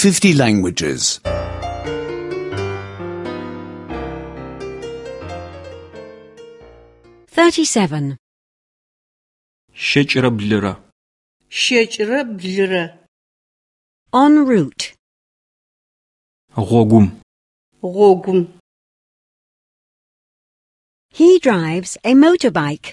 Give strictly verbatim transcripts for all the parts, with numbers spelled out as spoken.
fifty languages. thirty-seven. Щэкӏрэ блырэ. Щэкӏрэ блырэ. En route. Гъогум. Гъогум. He drives a motorbike.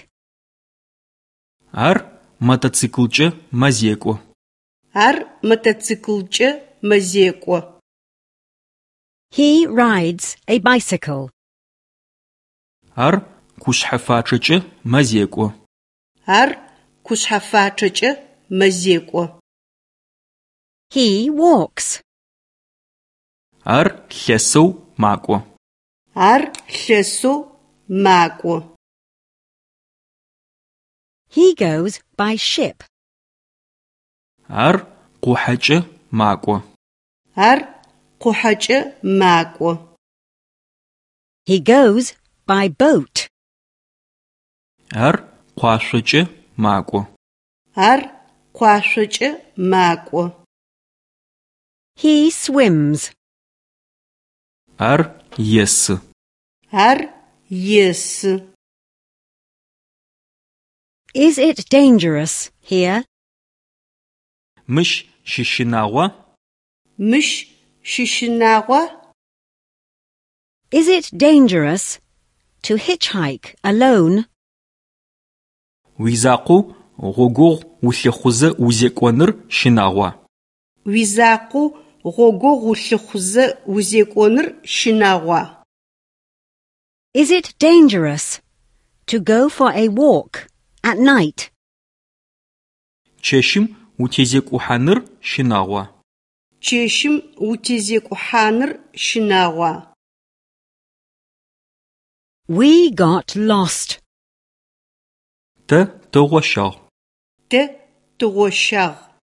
Ар мотоциклкӏэ мэзекӏо. Ар мотоциклкӏэ мэзекӏо. He rides a bicycle. Ар кушъхьэфачъэкӏэ мэзекӏо. Ар кушъхьэфачъэкӏэ мэзекӏо. He walks. Ар лъэсэу макӏо. Ар лъэсэу макӏо. He goes by ship. Ар къухьэкӏэ макӏо. Ар къухьэкӏэ макӏо. He goes by boat. Ар къуашъокӏэ макӏо. Ар къуашъокӏэ макӏо. He swims. Ар есы. Ар есы. Is it dangerous here? Мыщ щыщынагъо? Мыщ щыщынагъо? Is it dangerous to hitchhike alone? Уизакъоу гъогогъу улъэхъузэ узекӏоныр щынагъо. Уизакъоу гъогогъу улъэхъузэ узекӏоныр щынагъо. Is it dangerous to go for a walk at night? Чэщым утезекӏухьаныр щынагъо. Чэщым утезекӏухьаныр щынагъо. We got lost. Тэ тыгъощагъ. Тэ тыгъощагъ.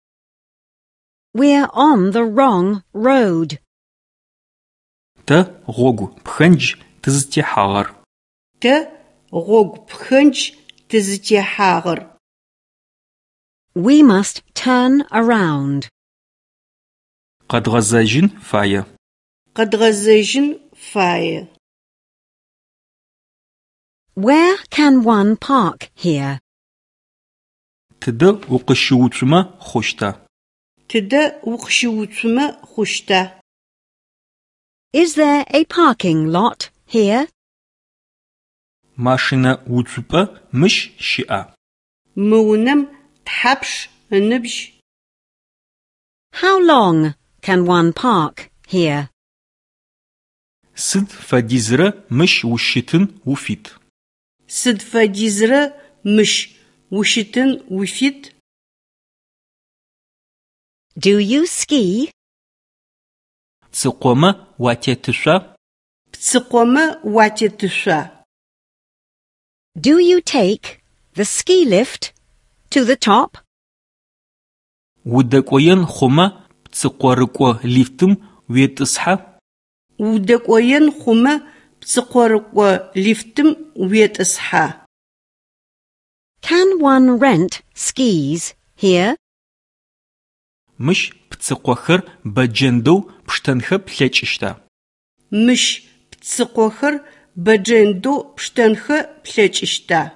We're on the wrong road. Тэ гъогу пхэнджь тызытехьагъэр. Тэ гъогу пхэнджь тызытехьагъэр. We must turn around. Къэдгъэзэжьын фае. Къэдгъэзэжьын фае. Where can one park here? Тыдэ укъыщыуцумэ хъущта? Тыдэ укъыщыуцумэ хъущта? Is there a parking lot here? Машинэ уцупӏэ мыщ щыӏа? Мы унэм тхьапш ыныбжь? How long can one park here? Сыд фэдизрэ мыщ ущытын уфит? Сыд фэдизрэ мыщ ущытын уфит? Do you ski? Псыкъомэ уатетышъуа? Псыкъомэ уатетышъуа? Do you take the ski lift to the top? Удэкӏоен хъумэ псыкъорыкӏо лифтым уетӏысхьа? Удэкӏоен хъумэ псыкъорыкӏо лифтым уетӏысхьа? Can one rent skis here? Мыщ псыкъохэр бэджэндэу пштэнхэ плъэкӏыщта? Мыщ псыкъохэр бэджэндэу пштэнхэ плъэкӏыщта?